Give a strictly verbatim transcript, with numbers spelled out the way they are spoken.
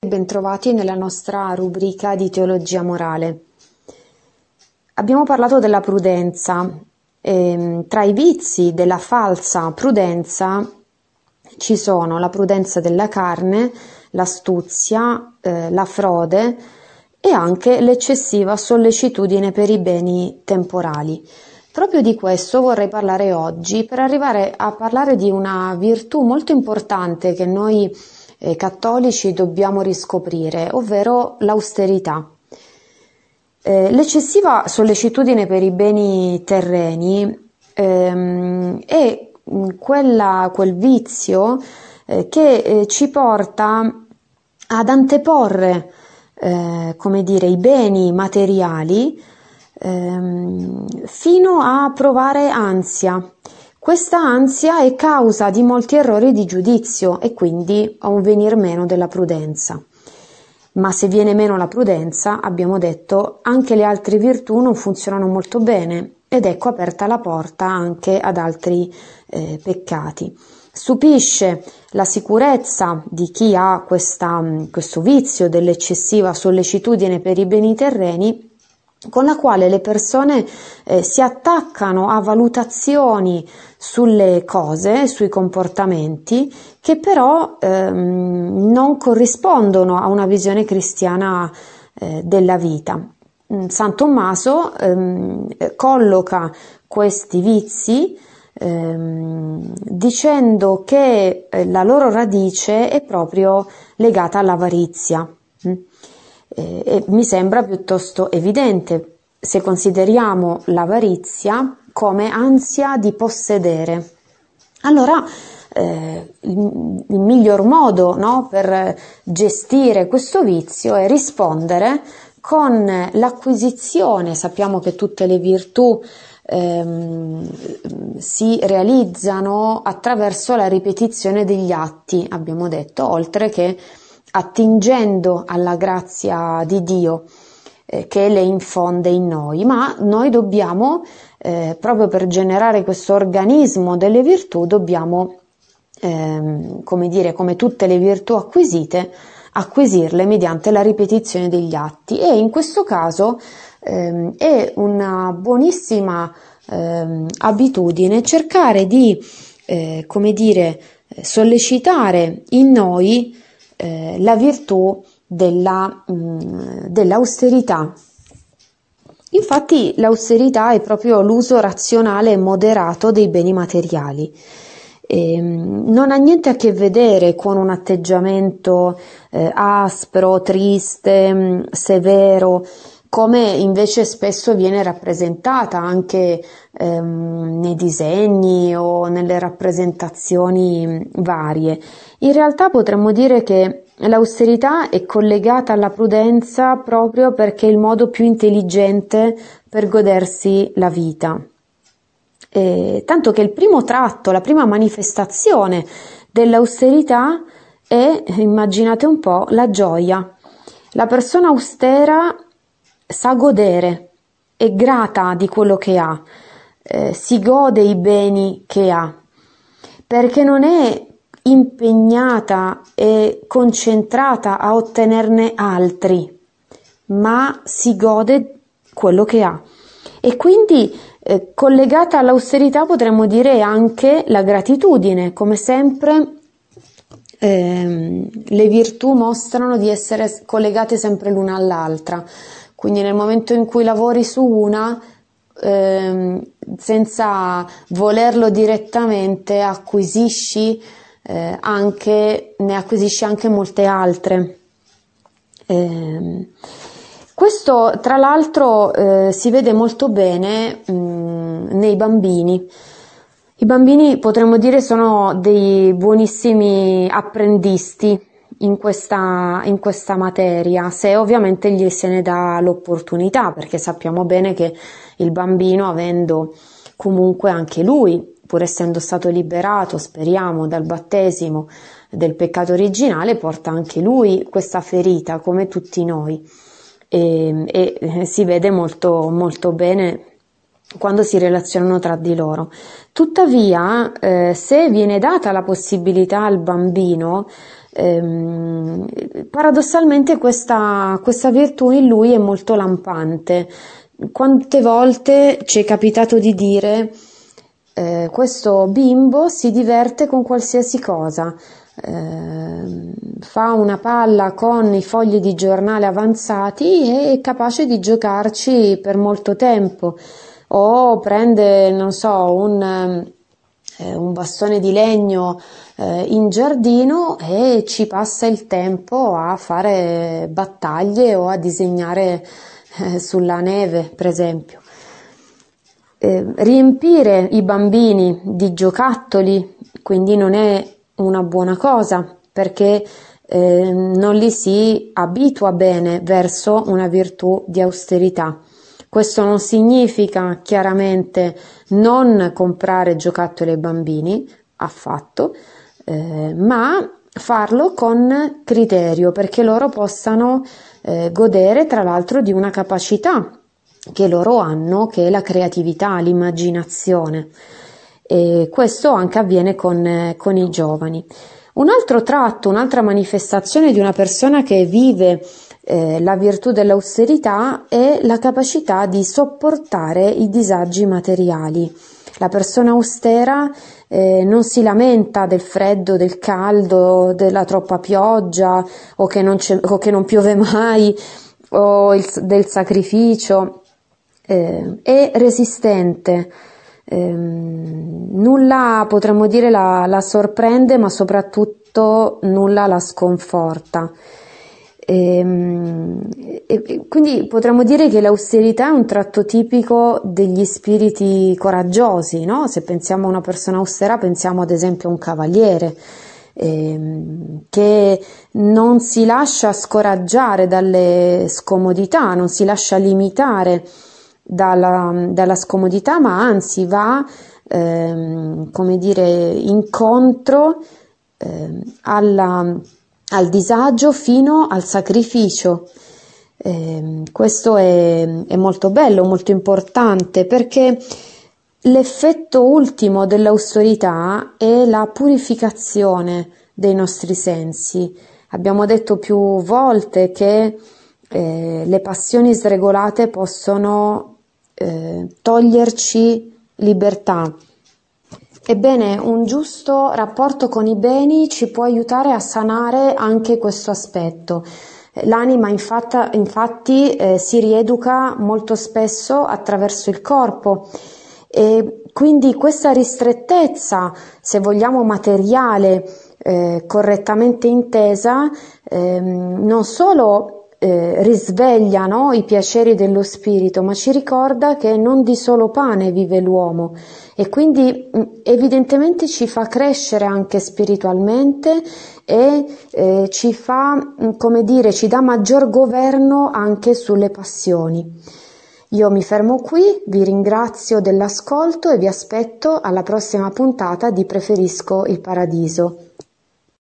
Bentrovati nella nostra rubrica di teologia morale. Abbiamo parlato della prudenza. E, tra i vizi della falsa prudenza ci sono la prudenza della carne, l'astuzia, eh, la frode e anche l'eccessiva sollecitudine per i beni temporali. Proprio di questo vorrei parlare oggi, per arrivare a parlare di una virtù molto importante che noi eh, cattolici dobbiamo riscoprire, ovvero l'austerità. Eh, l'eccessiva sollecitudine per i beni terreni ehm, è quella, quel vizio eh, che eh, ci porta ad anteporre eh, come dire, i beni materiali ehm, fino a provare ansia. Questa ansia è causa di molti errori di giudizio e quindi a un venir meno della prudenza. Ma se viene meno la prudenza, abbiamo detto, anche le altre virtù non funzionano molto bene ed ecco aperta la porta anche ad altri eh, peccati. Stupisce la sicurezza di chi ha questa, questo vizio dell'eccessiva sollecitudine per i beni terreni, con la quale le persone eh, si attaccano a valutazioni sulle cose, sui comportamenti, che però ehm, non corrispondono a una visione cristiana eh, della vita. San Tommaso ehm, colloca questi vizi ehm, dicendo che eh, la loro radice è proprio legata all'avarizia. Eh, e mi sembra piuttosto evidente se consideriamo l'avarizia come ansia di possedere. Allora eh, il, il miglior modo, no, per gestire questo vizio è rispondere con l'acquisizione. Sappiamo che tutte le virtù ehm, si realizzano attraverso la ripetizione degli atti, abbiamo detto, oltre che attingendo alla grazia di Dio eh, che le infonde in noi, ma noi dobbiamo, eh, proprio per generare questo organismo delle virtù, dobbiamo, ehm, come dire, come tutte le virtù acquisite, acquisirle mediante la ripetizione degli atti e in questo caso ehm, è una buonissima ehm, abitudine cercare di, eh, come dire, sollecitare in noi Eh, la virtù della, mh, dell'austerità. Infatti l'austerità è proprio l'uso razionale e moderato dei beni materiali. E, mh, non ha niente a che vedere con un atteggiamento eh, aspro, triste, mh, severo, come invece spesso viene rappresentata anche ehm, nei disegni o nelle rappresentazioni varie. In realtà potremmo dire che l'austerità è collegata alla prudenza proprio perché è il modo più intelligente per godersi la vita. E, tanto che il primo tratto, la prima manifestazione dell'austerità è, immaginate un po', la gioia. La persona austera sa godere, è grata di quello che ha, eh, si gode i beni che ha, perché non è impegnata e concentrata a ottenerne altri, ma si gode quello che ha. E quindi eh, collegata all'austerità potremmo dire anche la gratitudine, come sempre ehm, le virtù mostrano di essere collegate sempre l'una all'altra. Quindi nel momento in cui lavori su una, ehm, senza volerlo direttamente, acquisisci eh, anche, ne acquisisci anche molte altre. Eh, questo tra l'altro eh, si vede molto bene mh, nei bambini. I bambini potremmo dire sono dei buonissimi apprendisti in questa, in questa materia, se ovviamente gli se ne dà l'opportunità, perché sappiamo bene che il bambino, avendo comunque anche lui, pur essendo stato liberato, speriamo, dal battesimo del peccato originale, porta anche lui questa ferita come tutti noi e, e si vede molto, molto bene quando si relazionano tra di loro. Tuttavia, eh, se viene data la possibilità al bambino, ehm, paradossalmente questa, questa virtù in lui è molto lampante. Quante volte ci è capitato di dire eh, questo bimbo si diverte con qualsiasi cosa, eh, fa una palla con i fogli di giornale avanzati e è capace di giocarci per molto tempo, o prende, non so, un, eh, un bastone di legno eh, in giardino e ci passa il tempo a fare battaglie o a disegnare eh, sulla neve, per esempio. Eh, riempire i bambini di giocattoli quindi non è una buona cosa, perché eh, non li si abitua bene verso una virtù di austerità. Questo non significa chiaramente non comprare giocattoli ai bambini, affatto, eh, ma farlo con criterio, perché loro possano eh, godere tra l'altro di una capacità che loro hanno, che è la creatività, l'immaginazione. E questo anche avviene con, con i giovani. Un altro tratto, un'altra manifestazione di una persona che vive eh, la virtù dell'austerità è la capacità di sopportare i disagi materiali. La persona austera eh, non si lamenta del freddo, del caldo, della troppa pioggia o che non, c'è, o che non piove mai o il, del sacrificio. Eh, è resistente. Eh, nulla, potremmo dire, la, la sorprende, ma soprattutto nulla la sconforta. E, e quindi potremmo dire che l'austerità è un tratto tipico degli spiriti coraggiosi, no? Se pensiamo a una persona austera, pensiamo ad esempio a un cavaliere eh, che non si lascia scoraggiare dalle scomodità, non si lascia limitare dalla, dalla scomodità, ma anzi va ehm, come dire incontro eh, alla, al disagio fino al sacrificio. Eh, questo è, è molto bello, molto importante, perché l'effetto ultimo dell'austerità è la purificazione dei nostri sensi. Abbiamo detto più volte che eh, le passioni sregolate possono Eh, toglierci libertà. Ebbene, un giusto rapporto con i beni ci può aiutare a sanare anche questo aspetto. L'anima infatti, infatti eh, si rieduca molto spesso attraverso il corpo e quindi questa ristrettezza, se vogliamo materiale, eh, correttamente intesa, eh, non solo Eh, risveglia, no, i piaceri dello spirito, ma ci ricorda che non di solo pane vive l'uomo e quindi mh, evidentemente ci fa crescere anche spiritualmente e eh, ci fa, mh, come dire, ci dà maggior governo anche sulle passioni. Io mi fermo qui, vi ringrazio dell'ascolto e vi aspetto alla prossima puntata di Preferisco il Paradiso.